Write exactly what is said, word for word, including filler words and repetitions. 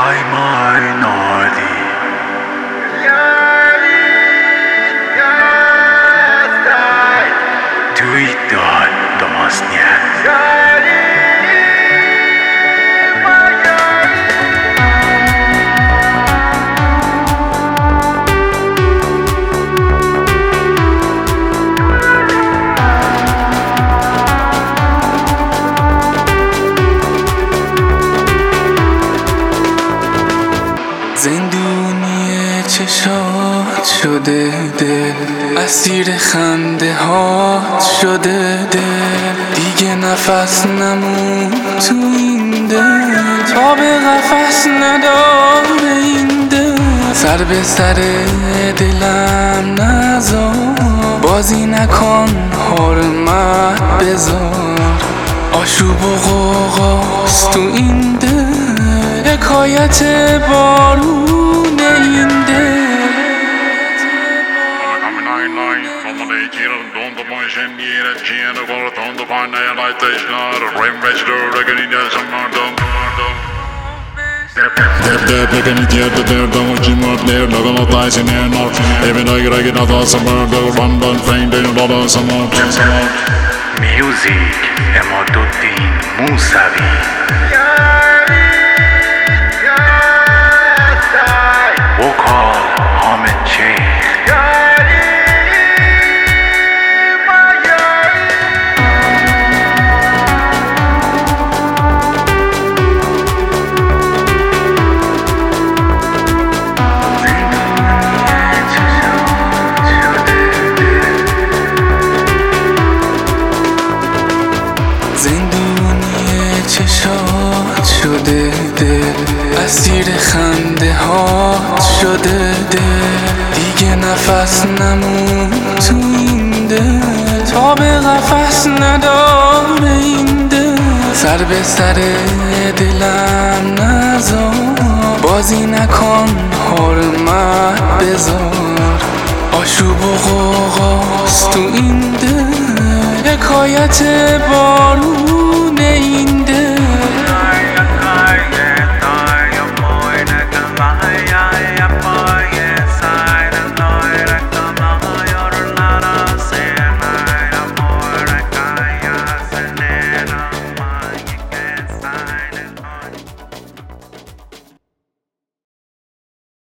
Why minority? Tweet domostnie. زندونی چشات شده دل، اسیر خنده هات شده دل. دیگه نفس نمون تو این دل، تا به قفس نداره این دل. سر به سر دلم نذار، بازی نکن حرمت بذار. آشوب و غوغاست تو این دل، حکایت بارون این دل. Dep dep lekker niet hier te deur, dan moet je maar leer. Dan kan het ijs in neer naar. Even dat je rijdt naar dat ze maar door. Run dan vreemd in dat ze maar. Music Emaduddin Musavi. Vocal Ahmed Sheikh. زندونی چشات شده دل، اسیر خنده هات شده دل. دیگه نفس نمون تو این دل، تا به قفس نداره این دل. سر به سر دلم نذار، بازی نکن حرمت بذار. آشوب و غوغاست تو این دل، حکایت بارون